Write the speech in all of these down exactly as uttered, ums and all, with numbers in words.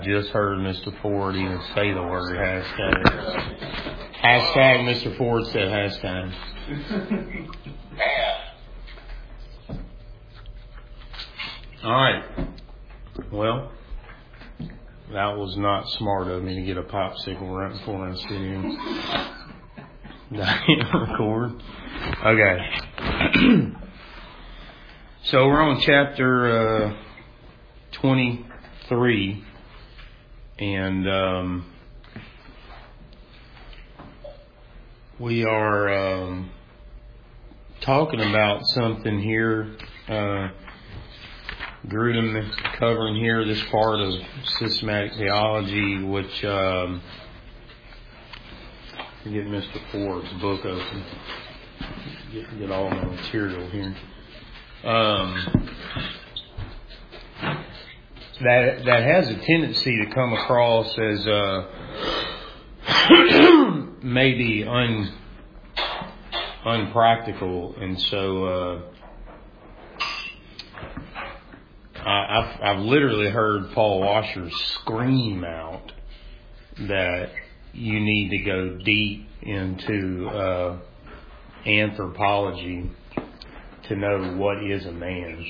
Just heard Mister Ford even say the word hashtag. Hashtag Mister Ford said hashtag. All right. Well, that was not smart of me to get a popsicle right before I sit in. I can't record. Okay. So we're on chapter uh, twenty-three. And um, we are um, talking about something here. Uh, Grudem is covering here this part of systematic theology, which um, get Mister Ford's book open, get, get all the material here. Um, That that has a tendency to come across as uh, maybe un unpractical, and so uh, I, I've I've literally heard Paul Washer scream out that you need to go deep into uh, anthropology to know what is a man.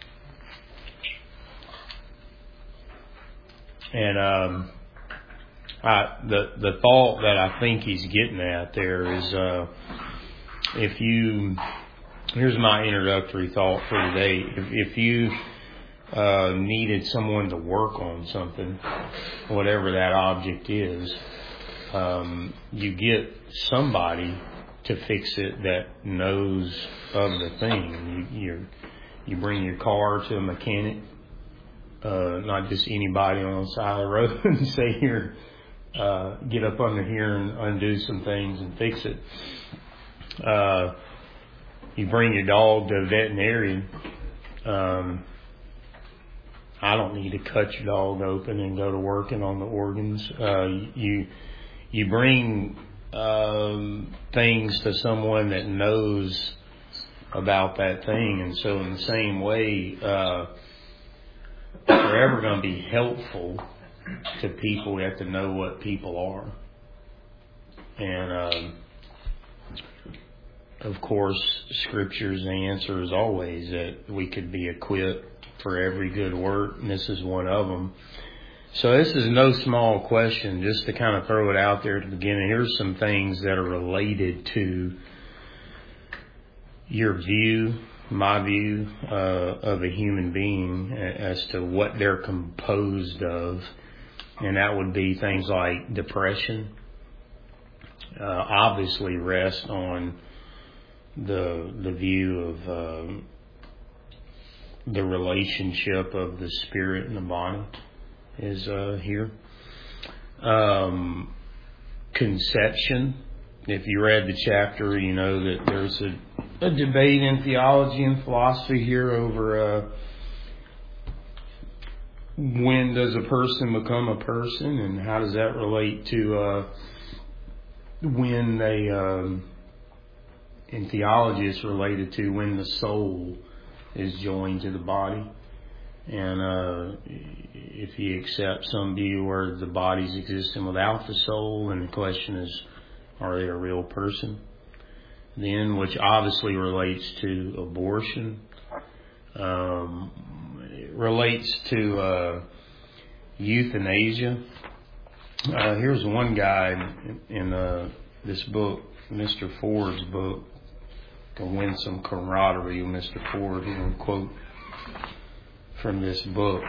And um, I, the the thought that I think he's getting at there is, uh, if you, here's my introductory thought for today. If, if you uh, needed someone to work on something, whatever that object is, um, you get somebody to fix it that knows of the thing. You you, you bring your car to a mechanic. Uh, not just anybody on the side of the road and say, here, uh, get up under here and undo some things and fix it. Uh, you bring your dog to a veterinarian. Um, I don't need to cut your dog open and go to working on the organs. Uh, you, you bring, um, things to someone that knows about that thing. And so in the same way, uh, if we're ever going to be helpful to people, we have to know what people are. And, um, of course, Scripture's answer is always that we could be equipped for every good work, and this is one of them. So this is no small question, just to kind of throw it out there at the beginning. Here's some things that are related to your view, my view uh, of a human being as to what they're composed of, and that would be things like depression. Uh, obviously, rest on the the view of uh, the relationship of the spirit and the body is uh, here. Um, conception. If you read the chapter, you know that there's a, a debate in theology and philosophy here over uh, when does a person become a person, and how does that relate to uh, when they, um, in theology, it's related to when the soul is joined to the body. And uh, if you accept some view where the body's existing without the soul, and the question is, are they a real person? Then, which obviously relates to abortion, um, it relates to uh, euthanasia. Uh, here's one guy in, in uh, this book, Mister Ford's book. Can win some camaraderie with Mister Ford. He will quote from this book.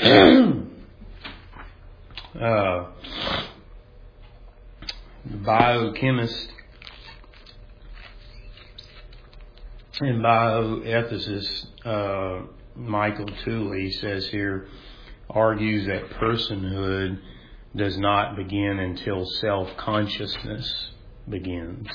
uh, The biochemist and bioethicist uh, Michael Tooley says here, argues that personhood does not begin until self-consciousness begins.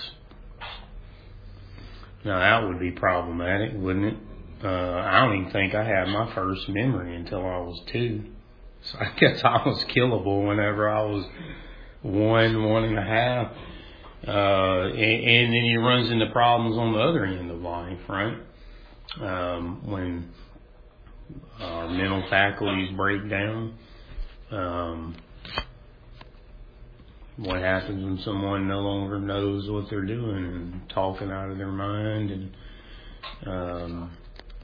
Now that would be problematic, wouldn't it? Uh, I don't even think I had my first memory until I was two. So I guess I was killable whenever I was one, one and a half. Uh, and, and then he runs into problems on the other end of life, right? Um, when our mental faculties break down, Um, what happens when someone no longer knows what they're doing and talking out of their mind? And um,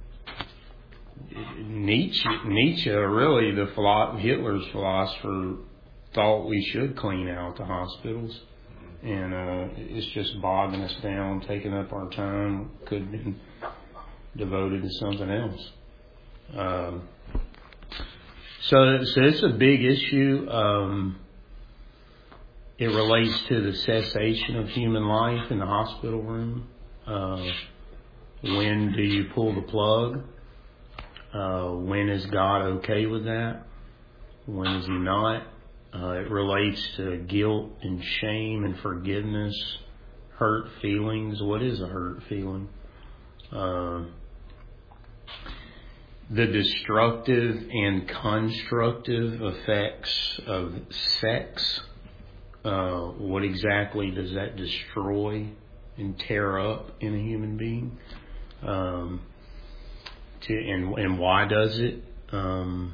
Nietzsche, Nietzsche, really, the philo- Hitler's philosopher, thought we should clean out the hospitals, and uh, it's just bogging us down, taking up our time. Could have been devoted to something else. Um, so, so it's a big issue. Um, it relates to the cessation of human life in the hospital room. Uh, when do you pull the plug? Uh, when is God okay with that? When is He not? Uh, it relates to guilt and shame and forgiveness, hurt feelings. What is a hurt feeling? Uh, the destructive and constructive effects of sex. Uh, what exactly does that destroy and tear up in a human being? Um, to, and, and why does it? Um,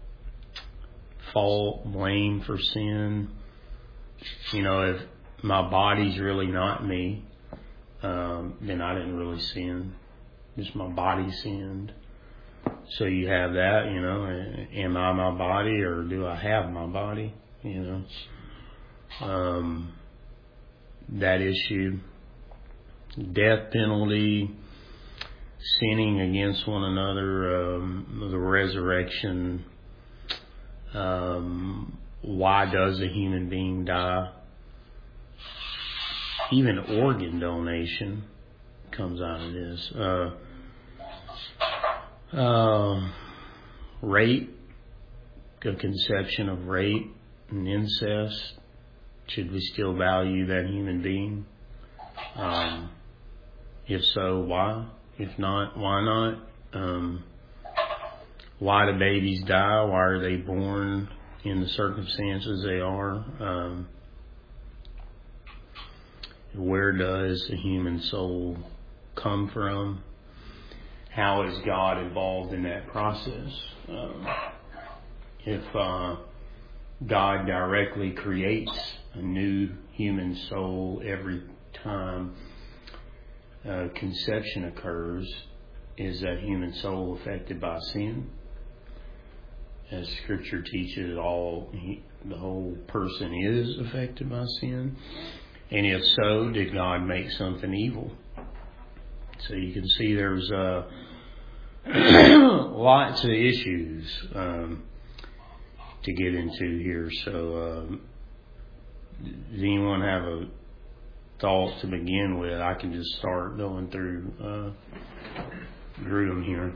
fault, blame for sin. You know, if my body's really not me, um, then I didn't really sin. Just my body sinned. So you have that, you know, am I my body or do I have my body? You know, um, that issue, death penalty, sinning against one another, um, the resurrection. Um, why does a human being die? Even organ donation comes out of this. Uh, uh, rape, a conception of rape and incest. Should we still value that human being? Um, if so, why? If not, why not? Um, Why do babies die? Why are they born in the circumstances they are? Um, where does the human soul come from? How is God involved in that process? Um, if uh, God directly creates a new human soul every time uh, conception occurs, is that human soul affected by sin? As Scripture teaches, all he, the whole person is affected by sin. And if so, did God make something evil? So you can see there's uh, lots of issues um, to get into here. So um, does anyone have a thought to begin with? I can just start going through uh, Grudem here.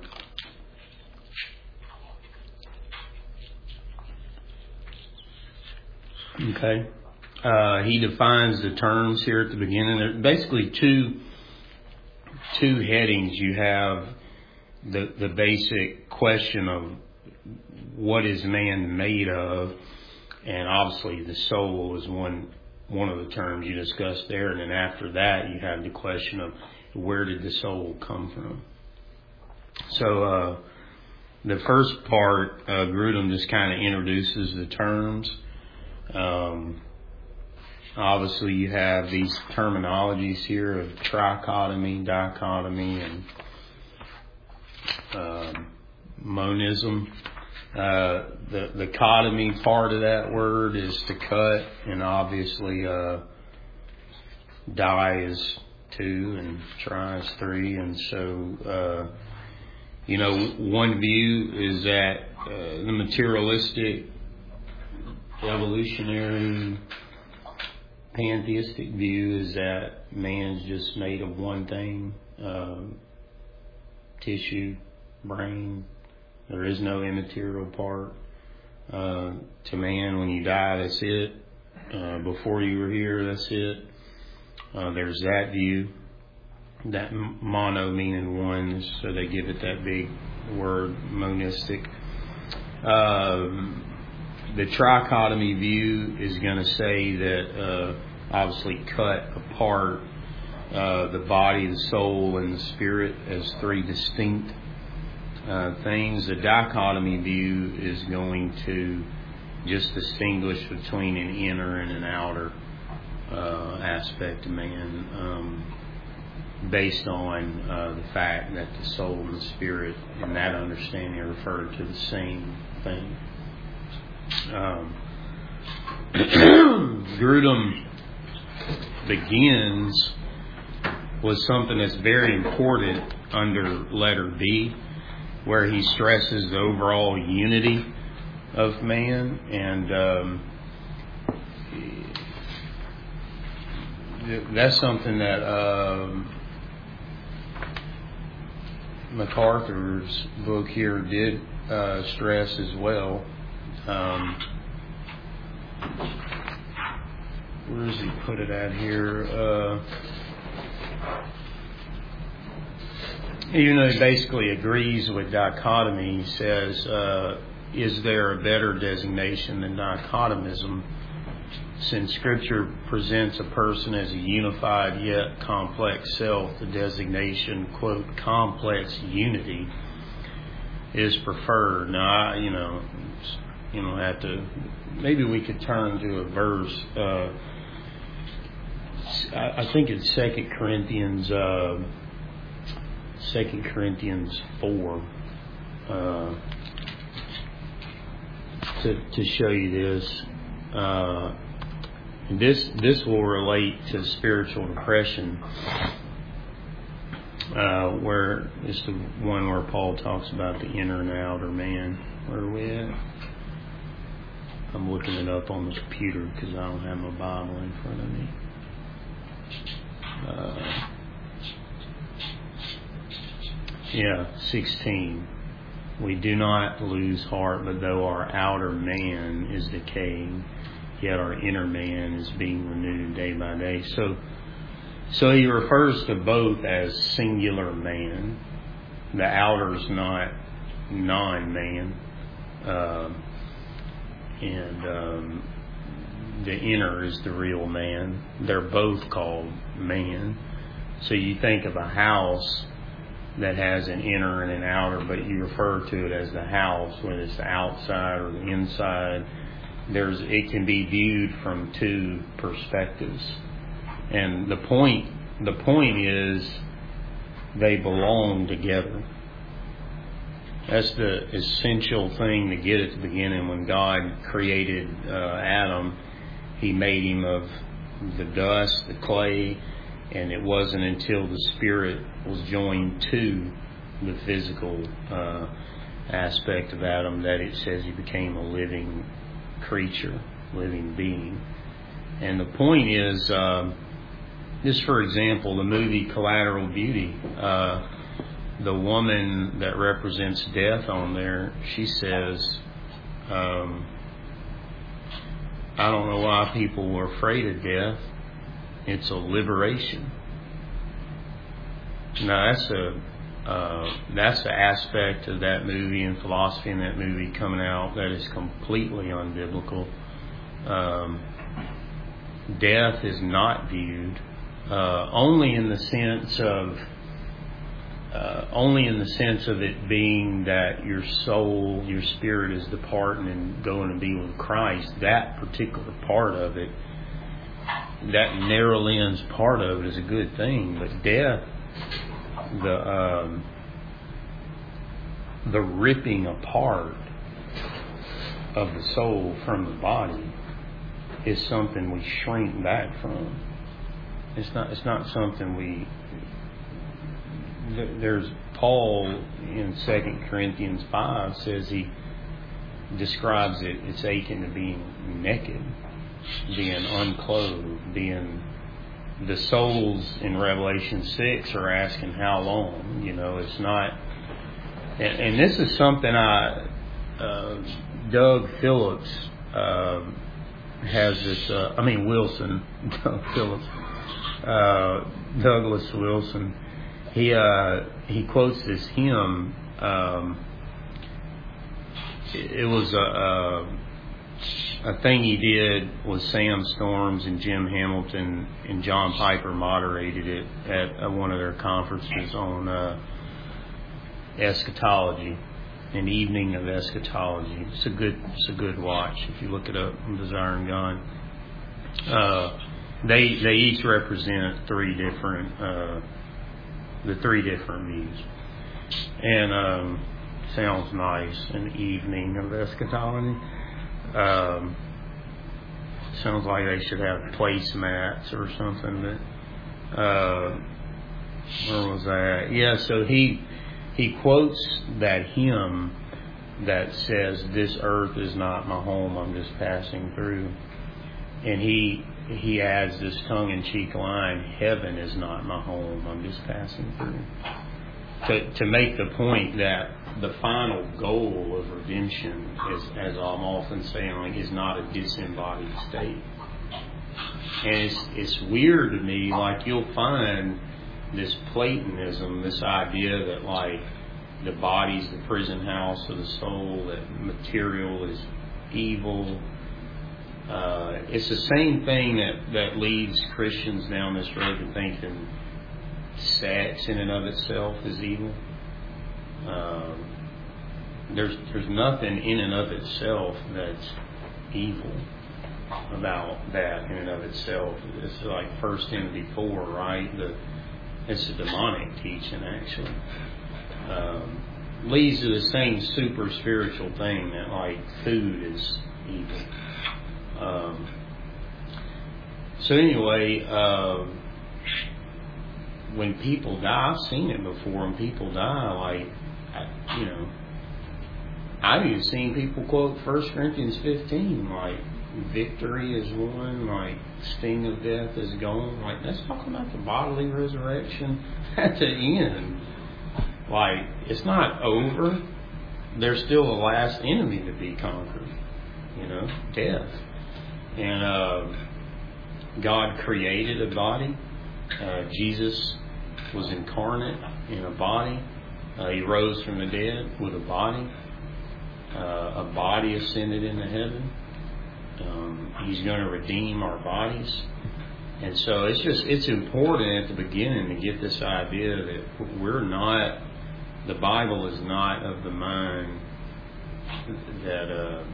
Okay. Uh, he defines the terms here at the beginning. There are basically two two headings. You have the the basic question of what is man made of, and obviously the soul is one one of the terms you discussed there. And then after that, you have the question of where did the soul come from. So uh, the first part, uh, Grudem just kind of introduces the terms. Um, obviously, you have these terminologies here of trichotomy, dichotomy, and um, monism. Uh, the the chotomy part of that word is to cut, and obviously, uh, di is two, and tri is three, and so uh, you know, one view is that uh, the materialistic, evolutionary, pantheistic view is that man's just made of one thing, uh, tissue, brain. There is no immaterial part. Uh, to man, when you die, that's it. Uh, before you were here, that's it. Uh, there's that view. That mono meaning one, so they give it that big word, monistic. Um, The trichotomy view is going to say that uh, obviously cut apart uh, the body, the soul, and the spirit as three distinct uh, things. The dichotomy view is going to just distinguish between an inner and an outer uh, aspect of man, um, based on uh, the fact that the soul and the spirit, in that understanding, are referred to the same thing. Um, Grudem begins with something that's very important under letter B, where he stresses the overall unity of man, and um, that's something that um, MacArthur's book here did uh, stress as well. Um, where does he put it at here? Uh, even though he basically agrees with dichotomy, he says, uh, is there a better designation than dichotomism? Since Scripture presents a person as a unified yet complex self, the designation, quote, complex unity is preferred. Now, I, you know, you know, have to, maybe we could turn to a verse. Uh, I, I think it's Second Corinthians, uh, Second Corinthians four, uh, to to show you this. Uh, this this will relate to spiritual depression, uh, where it's the one where Paul talks about the inner and outer man. Where are we at? I'm looking it up on the computer because I don't have my Bible in front of me. Uh, yeah, sixteen. We do not lose heart, but though our outer man is decaying, yet our inner man is being renewed day by day. So, so he refers to both as singular man. The outer is not non-man. Uh, and um, the inner is the real man. They're both called man. So you think of a house that has an inner and an outer, but you refer to it as the house, whether it's the outside or the inside. There's it can be viewed from two perspectives, and the point the point is they belong together. That's the essential thing to get at the beginning. When God created uh, Adam, He made him of the dust, the clay, and it wasn't until the spirit was joined to the physical uh, aspect of Adam that it says he became a living creature, living being. And the point is, uh, just for example, the movie Collateral Beauty, uh, the woman that represents death on there, she says, um, I don't know why people were afraid of death. It's a liberation. Now that's a uh, that's the aspect of that movie and philosophy in that movie coming out that is completely unbiblical. Um, death is not viewed uh, only in the sense of uh, only in the sense of it being that your soul, your spirit is departing and going to be with Christ. That particular part of it, that narrow lens part of it, is a good thing. But death, the um, the ripping apart of the soul from the body, is something we shrink back from. It's not. It's not something we. There's Paul in Second Corinthians five says he describes it. It's akin to being naked, being unclothed, being. The souls in Revelation six are asking how long. You know, it's not. And, and this is something I, uh, Doug Phillips uh, has this. Uh, I mean Wilson, Doug Phillips, uh, Douglas Wilson. He uh, he quotes this hymn. Um, it, it was a. a A thing he did was Sam Storms and Jim Hamilton and John Piper moderated it at one of their conferences on uh, eschatology. An Evening of Eschatology. It's a good, it's a good watch if you look it up on Desiring God. Uh, they they each represent three different uh, the three different views, and um, sounds nice. An Evening of Eschatology. Um, sounds like they should have placemats or something. But uh, where was that? Yeah. So he. He quotes that hymn that says, "This earth is not my home, I'm just passing through." And he he adds this tongue-in-cheek line, "Heaven is not my home, I'm just passing through." To to make the point that the final goal of redemption, is, as I'm often saying, like, is not a disembodied state. And it's it's weird to me, like you'll find this Platonism, this idea that like the body's the prison house of the soul, that material is evil. Uh, it's the same thing that, that leads Christians down this road to thinking sex in and of itself is evil. Um, there's there's nothing in and of itself that's evil about that in and of itself. It's like First Timothy four, right? The It's a demonic teaching, actually. Um, leads to the same super spiritual thing that, like, food is evil. Um, so anyway, uh, when people die, I've seen it before. When people die, like, I, you know, I've even seen people quote First Corinthians fifteen, like, victory is won, like sting of death is gone. Like, that's talking about the bodily resurrection at the end. Like, it's not over. There's still a last enemy to be conquered, you know, death. And uh, God created a body. Uh, Jesus was incarnate in a body. Uh, he rose from the dead with a body. Uh, a body ascended into heaven. Um, he's going to redeem our bodies. And so it's just, it's important at the beginning to get this idea that we're not, the Bible is not of the mind that uh,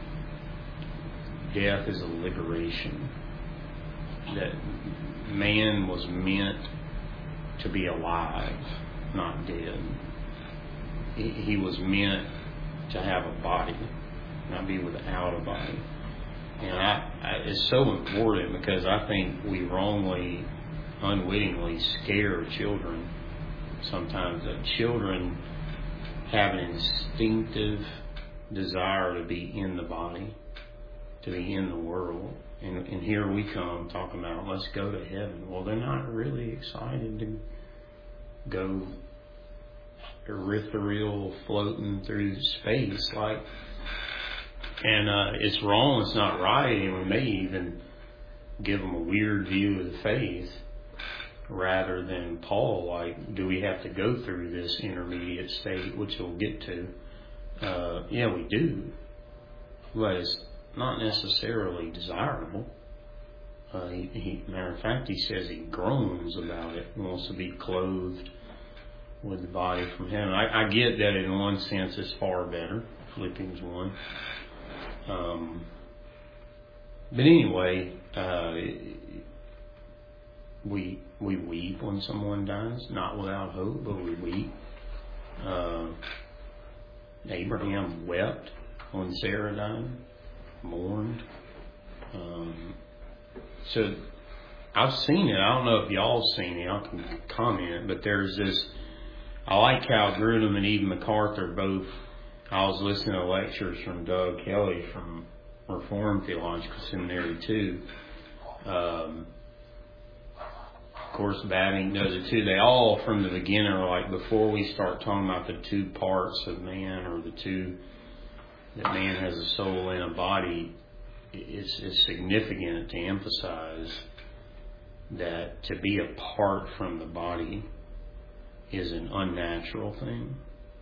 death is a liberation. That man was meant to be alive, not dead. He, he was meant to have a body, not be without a body. And I, I, it's so important because I think we wrongly, unwittingly scare children sometimes. That children have an instinctive desire to be in the body, to be in the world. And, and here we come talking about, let's go to heaven. Well, they're not really excited to go ethereal floating through space like. And uh, it's wrong, it's not right, and we may even give them a weird view of the faith rather than Paul, like, do we have to go through this intermediate state, which we'll get to? Uh, yeah, we do, but it's not necessarily desirable. Uh, he, he, matter of fact, he says he groans about it, he wants to be clothed with the body from heaven. I, I get that in one sense it's far better, Philippians one. Um, but anyway, uh, we we weep when someone dies, not without hope, but we weep. Uh, Abraham wept when Sarah died, mourned. Um, so I've seen it. I don't know if y'all seen it. Y'all can comment, but there's this. I like how Grudem and Eden MacArthur both. I was listening to lectures from Doug Kelly from Reformed Theological Seminary too. Um, of course, Babbing does it too. They all, from the beginning, are like, before we start talking about the two parts of man, or the two, that man has a soul and a body, it's, it's significant to emphasize that to be apart from the body is an unnatural thing.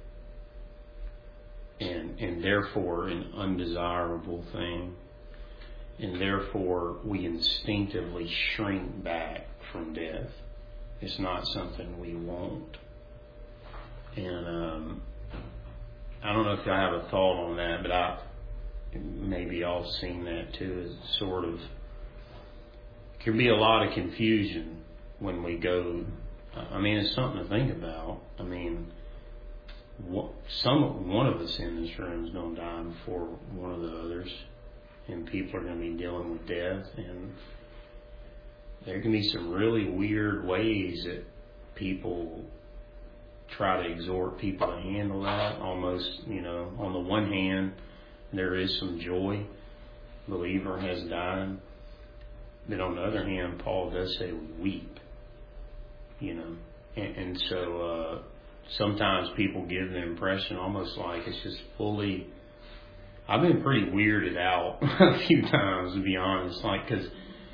And, and therefore an undesirable thing. And therefore we instinctively shrink back from death. It's not something we want. And um, I don't know if I have a thought on that, but I maybe y'all seen that too. Is sort of can be a lot of confusion when we go. I mean, it's something to think about. I mean, what, some one of us in this room is going to die before one of the others, and people are going to be dealing with death, and there can be some really weird ways that people try to exhort people to handle that. Almost, you know, on the one hand, there is some joy. The believer has died. But on the other hand, Paul does say we weep. You know, and, and so uh, sometimes people give the impression almost like it's just fully. I've been pretty weirded out a few times, to be honest, like because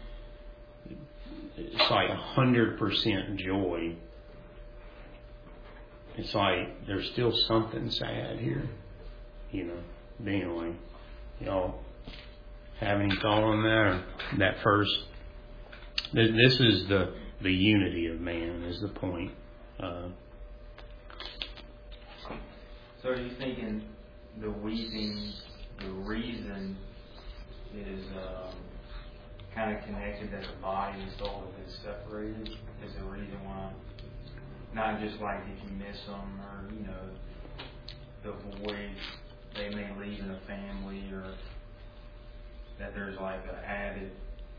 it's like a hundred percent joy. It's like there's still something sad here, you know. But anyway, y'all have any thought on that? Or that first, this is the the unity of man is the point. Uh, so are you thinking the weeping, the reason is um, kind of connected that the body and soul have been separated? Is the reason why? Not just like if you miss them or, you know, the void they may leave in a family, or that there's like an added.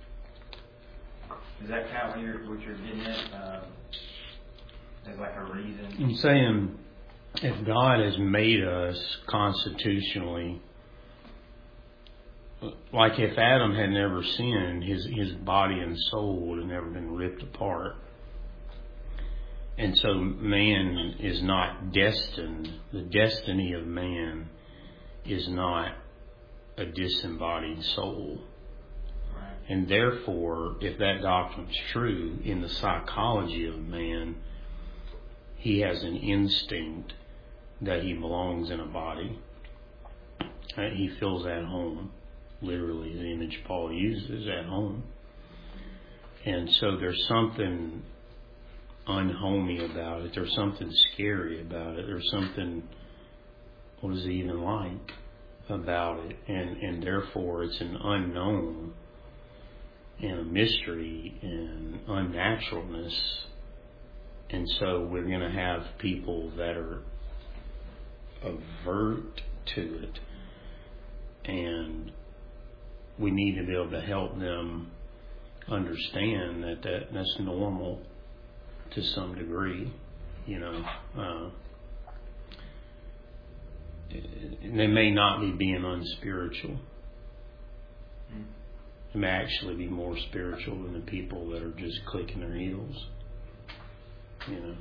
Is that kind of what you're, what you're getting at? Um, as like a reason? I'm saying if God has made us constitutionally, like if Adam had never sinned, his, his body and soul would have never been ripped apart. And so man is not destined, the destiny of man is not a disembodied soul. Right. And therefore, if that doctrine is true, in the psychology of man, he has an instinct that he belongs in a body. He feels at home. Literally, the image Paul uses, at home. And so there's something unhomey about it. There's something scary about it. There's something, what is it even like about it? And, and therefore it's an unknown and a mystery and unnaturalness. And so we're going to have people that are avert to it. And we need to be able to help them understand that, that that's normal to some degree, you know. Uh, they may not be being unspiritual. They may actually be more spiritual than the people that are just clicking their heels, you know.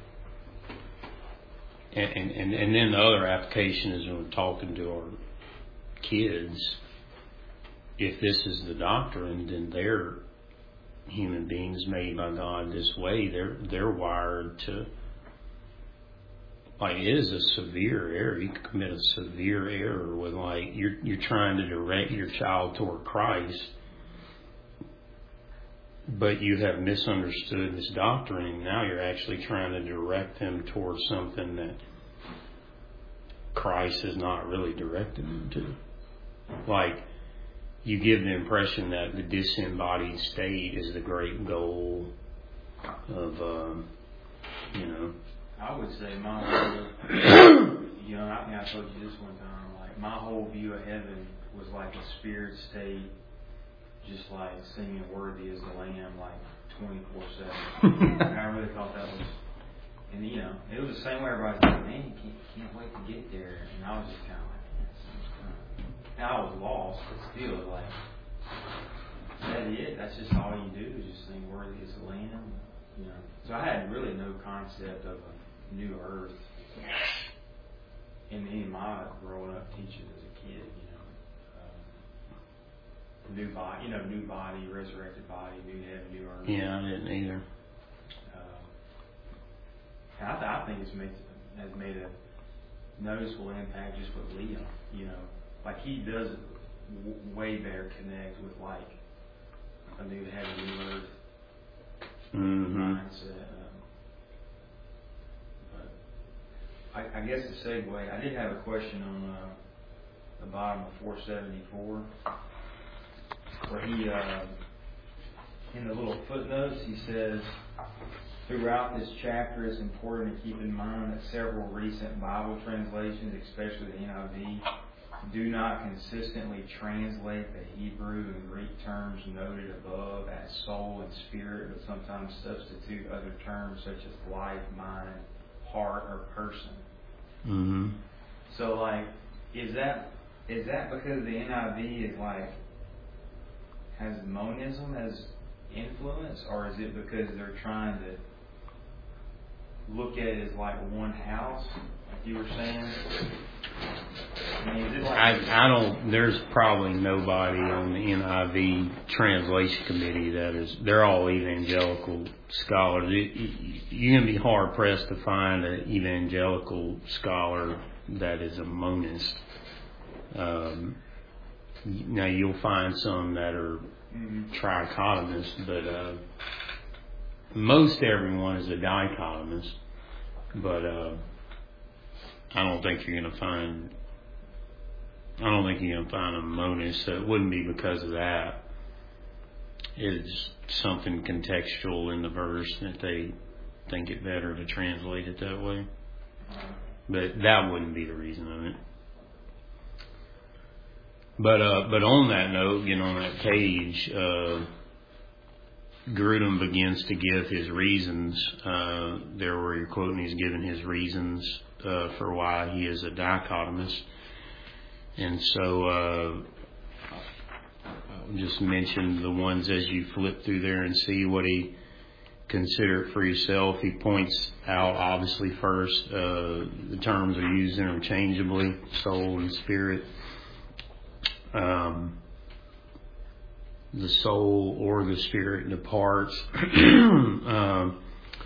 And, and, and, and then the other application is when we're talking to our kids, if this is the doctrine, then they're human beings made by God this way. They're they're wired to, like, it is a severe error. You can commit a severe error with, like, you're you're trying to direct your child toward Christ, but you have misunderstood this doctrine, and now you're actually trying to direct them towards something that Christ has not really directed them to. Like, you give the impression that the disembodied state is the great goal of, um, you know. I would say my whole, you know, I think I told you this one time, like, my whole view of heaven was like a spirit state, just like singing Worthy is the Lamb, like twenty-four seven. I really thought that was, and you know, it was the same way everybody's like, man, you can't, can't wait to get there. And I was just kind of like, man, that seems kind of, and I was lost, but still, like, that's it. That's just all you do is just sing Worthy is the Lamb, you know. So I had really no concept of a new earth in any of my growing up teaching as a kid, you know. Um, new body, you know, new body, resurrected body, new heaven, new earth. Yeah, I didn't either. Um, and I, th- I think it's made has made a noticeable impact just with Leo, you know. Like, he does w- way better connect with, like, a new heaven, new earth mm-hmm. mindset. Um, but I, I guess the segue, I did have a question on uh, the bottom of four seventy-four, where he, uh, in the little footnotes, he says, throughout this chapter, it's important to keep in mind that several recent Bible translations, especially the N I V, do not consistently translate the Hebrew and Greek terms noted above as soul and spirit, but sometimes substitute other terms such as life, mind, heart, or person. Mm-hmm. So, like, is that is that because the N I V is like has monism as influence, or is it because they're trying to look at it as like one house, like you were saying? I mean, is it like I, I don't. There's probably nobody on the N I V translation committee that is. They're all evangelical scholars. It, you're gonna be hard pressed to find an evangelical scholar that is a monist. Um, now you'll find some that are mm-hmm. trichotomous, but uh, most everyone is a dichotomist. But uh, I don't think you're gonna find. I don't think you're gonna find a monist. So it wouldn't be because of that. It's something contextual in the verse that they think it better to translate it that way. But that wouldn't be the reason of it. But uh, but on that note, you know, on that page, uh, Grudem begins to give his reasons. Uh, there where you're quoting, he's given his reasons uh, for why he is a dichotomist. And so uh, I'll just mention the ones as you flip through there and see what he considered for yourself. He points out, obviously, first, uh, the terms are used interchangeably, soul and spirit. Um, the soul or the spirit departs. um,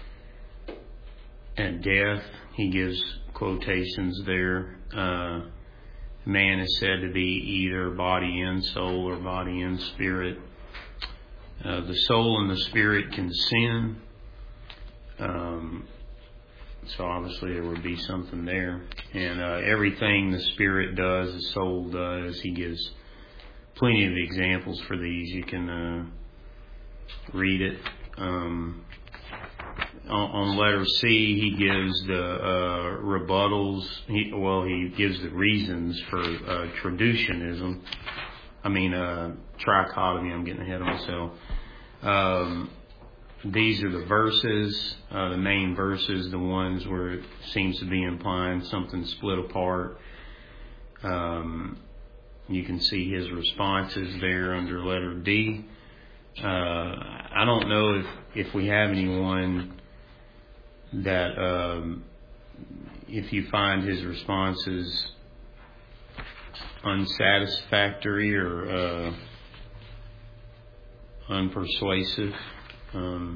at death, he gives quotations there. Uh, man is said to be either body and soul or body and spirit. Uh, the soul and the spirit can sin. Um, so obviously there would be something there. And uh, everything the spirit does, the soul does. He gives plenty of examples for these. You can uh, read it. Um, on, on letter C, he gives the uh, rebuttals. He, well, he gives the reasons for uh, traducianism. I mean, uh, trichotomy. I'm getting ahead of myself. Um, these are the verses, uh, the main verses, the ones where it seems to be implying something split apart. Um, you can see his responses there under letter D. Uh, I don't know if, if we have anyone that, um, if you find his responses unsatisfactory or uh, unpersuasive. Um,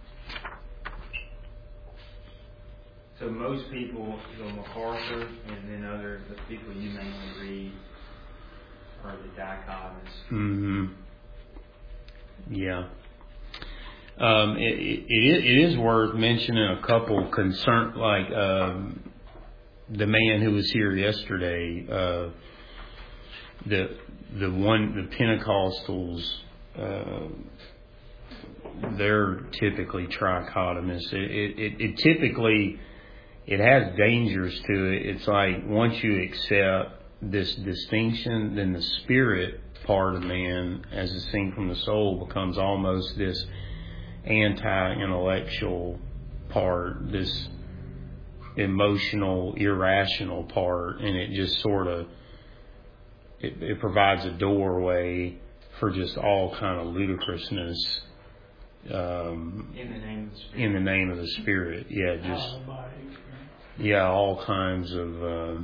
so most people, you know, MacArthur and then other the people you mainly read are the dichotomists. Mm-hmm. Yeah. Um, it, it, it is worth mentioning a couple concern, like um, the man who was here yesterday. Uh, the the one the Pentecostals. Uh, they're typically trichotomous. It, it, it, it typically, it has dangers to it. It's like once you accept this distinction, then the spirit part of man, as distinct from the soul, becomes almost this anti-intellectual part, this emotional, irrational part, and it just sort of, it, it provides a doorway for just all kind of ludicrousness. Um, in the name of the spirit. In the name of the spirit, yeah, just yeah, all kinds of, uh,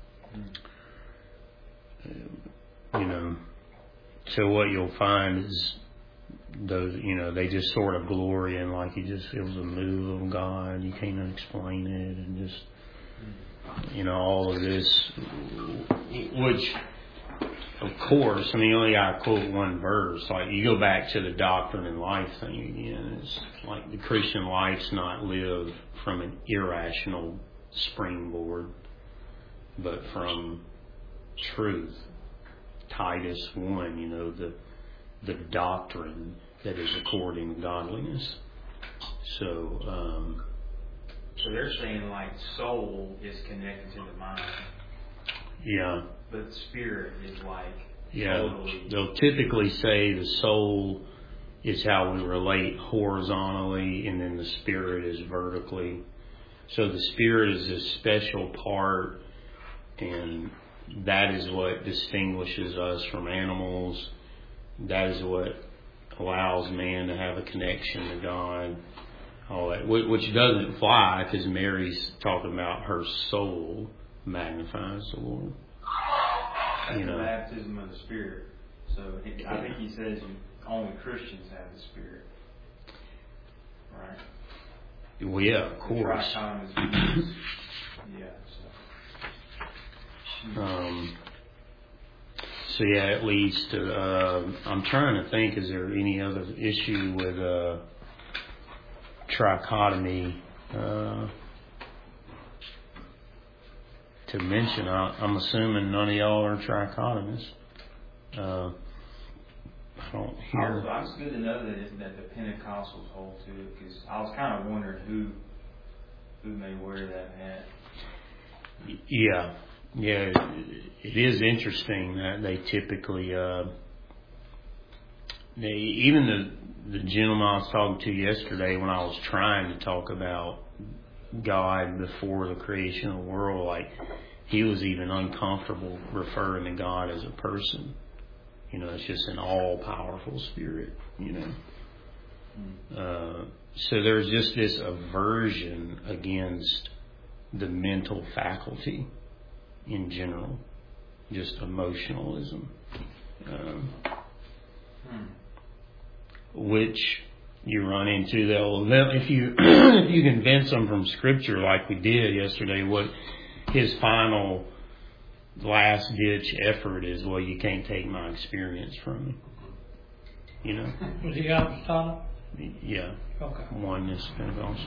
you know. So what you'll find is those, you know, they just sort of glory in like it just feels a move of God. You can't explain it, and just, you know, all of this, which. Of course, I mean, only I quote one verse. Like, you go back to the doctrine and life thing again. It's like the Christian life's not lived from an irrational springboard, but from truth. Titus one, you know, the the doctrine that is according to godliness. So, um, so they're saying like soul is connected to the mind. Yeah. But the spirit is like yeah. totally. They'll typically say the soul is how we relate horizontally, and then the spirit is vertically. So the spirit is this special part, and that is what distinguishes us from animals. That is what allows man to have a connection to God. All that, which doesn't fly, because Mary's talking about her soul magnifies the Lord. That's you know. the baptism of the Spirit. So he, I think he says only Christians have the Spirit. Right? Well, yeah, of course. yeah. So. Um. So yeah, it leads to. Uh, I'm trying to think. Is there any other issue with uh, trichotomy? Uh, to mention, I, I'm assuming none of y'all are trichotomists. Uh, I don't hear. I was, it's good to know that it, that the Pentecostals hold to it, because I was kind of wondering who who may wear that hat. Yeah, yeah, it is interesting that they typically, uh, they even the the gentleman I was talking to yesterday, when I was trying to talk about God before the creation of the world, like he was even uncomfortable referring to God as a person. You know, it's just an all-powerful spirit, you know. Uh, so there's just this aversion against the mental faculty in general, just emotionalism, um, hmm. which you run into. They'll if you if you convince them from Scripture, like we did yesterday, what his final last ditch effort is, well, you can't take my experience from me. You know? Was he apostolic? Yeah. Okay. Oneness Pentecostal.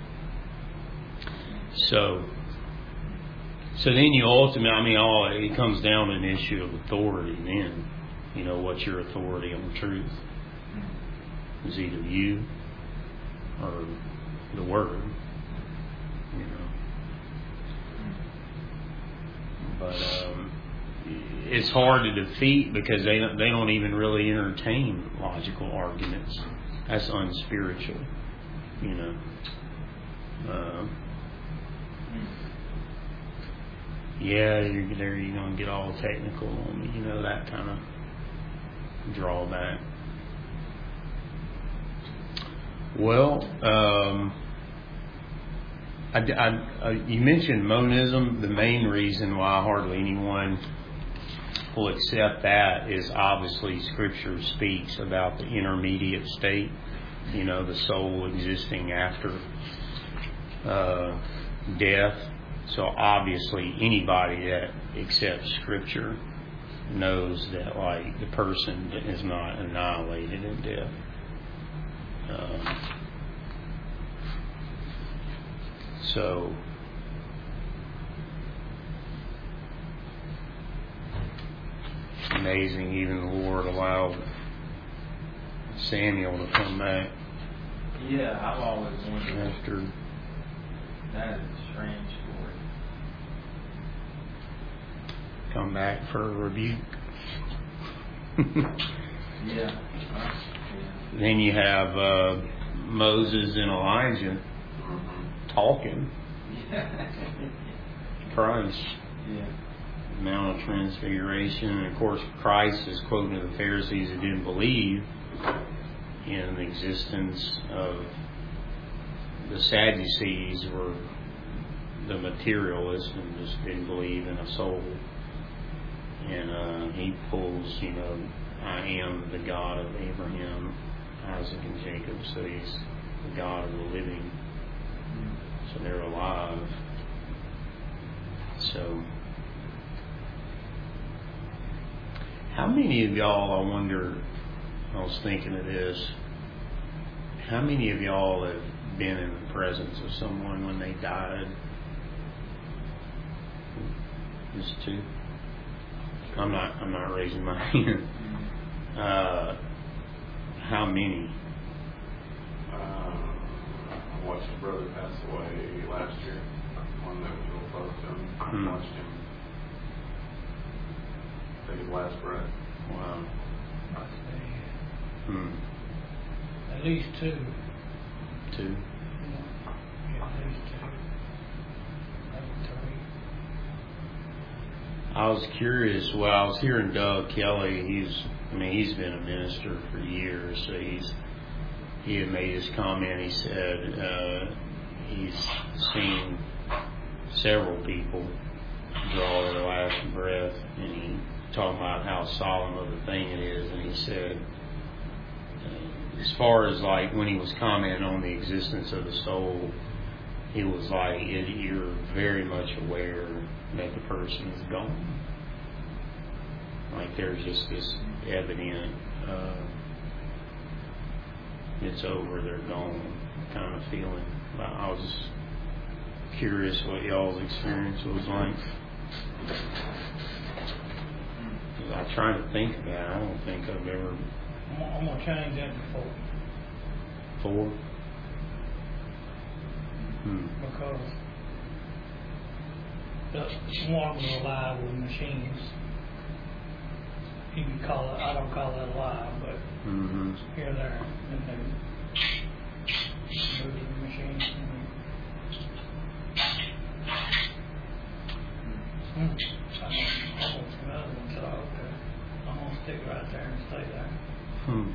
So, so then you ultimately, I mean, all it comes down to an issue of authority. Then, you know, what's your authority on truth? Is either you or the Word. You know. But um, it's hard to defeat because they don't, they don't even really entertain logical arguments. That's unspiritual, you know. Uh, yeah, you're there. You're gonna get all technical on me, you know, that kind of drawback. Well, um, I, I, I, you mentioned monism. The main reason why hardly anyone will accept that is obviously Scripture speaks about the intermediate state, you know, the soul existing after uh, death. So obviously anybody that accepts Scripture knows that, like, the person is not annihilated in death. Um, So, amazing, even the Lord allowed Samuel to come back. Yeah, I've always wondered. After. That is a strange story. Come back for a rebuke. yeah. yeah. Then you have uh, Moses and Elijah talking. Christ. Yeah. Mount of Transfiguration. And of course, Christ is quoting to the Pharisees who didn't believe in the existence of the Sadducees, or the materialists, and just didn't believe in a soul. And uh, he pulls, you know, I am the God of Abraham, Isaac, and Jacob. So he's the God of the living. So they're alive. So, how many of y'all, I wonder, I was thinking of this, how many of y'all have been in the presence of someone when they died? Just two. I'm not. I'm not raising my hand. Uh, how many? Um, I watched a brother pass away last year. One that was real close to him. I Hmm. watched him take his last breath. Wow. Hmm. At least two. Two. Yeah, at least two. Maybe three. I was curious. Well, I was hearing Doug Kelly. He's. I mean, he's been a minister for years. So he's. He had made his comment. He said uh, he's seen several people draw their last breath, and he talking about how solemn of a thing it is. And he said, uh, as far as like when he was commenting on the existence of the soul, he was like, it, you're very much aware that the person is gone. Like there's just this evident, uh, it's over, they're gone kind of feeling. I was just curious what y'all's experience was like. I try to think about it. I don't think I've ever. I'm, I'm going to change that to four. Four? Hmm. Because the one was alive with machines. You can call it, I don't call that alive, but Mm-hmm. here and there, and they move the machines. And hmm. I almost another one, so okay. I'm going to stick right there and stay there. Hmm.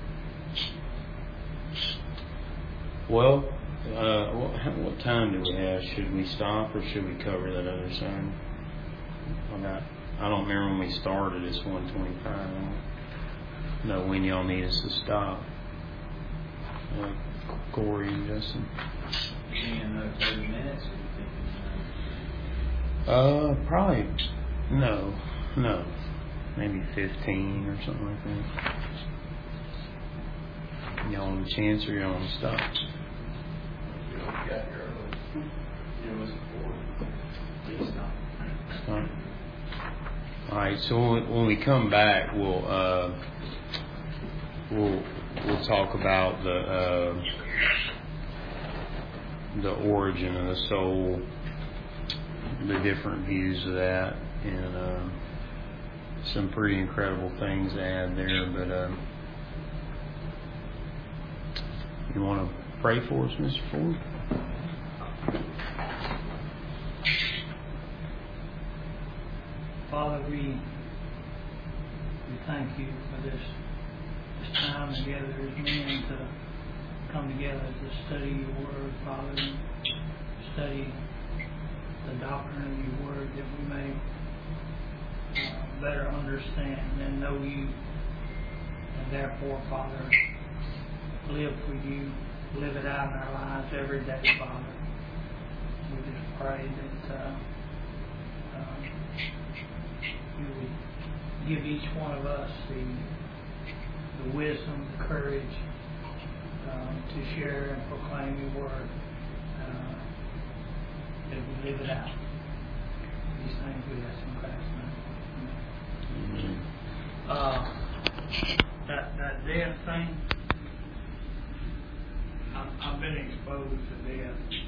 Well, uh, what, how, what time do we have? Should we stop or should we cover that other side? I got. I don't remember when we started. It's one twenty-five. I don't know when y'all need us to stop. Uh, Corey and Justin. Maybe another thirty minutes, or you think? Uh, probably no, no, maybe fifteen or something like that. Y'all want a chance or y'all want to stop? You know, got here early. You know, it's four. Please stop. Stop. All right. So when we, when we come back, we'll uh, we'll we'll talk about the uh, the origin of the soul, the different views of that, and uh, some pretty incredible things to add there. But uh, you want to pray for us, Mister Ford? Father, we we thank you for this this time together as men to come together to study your word, Father, and study the doctrine of your word that we may uh, better understand and know you, and therefore, Father, live for you, live it out in our lives every day, Father. We just pray that uh, uh, you would give each one of us the the wisdom, the courage um, to share and proclaim your word, uh, that we live it out. These things we ask in Christ's name. Amen. Uh, that that death thing, I've, I've been exposed to death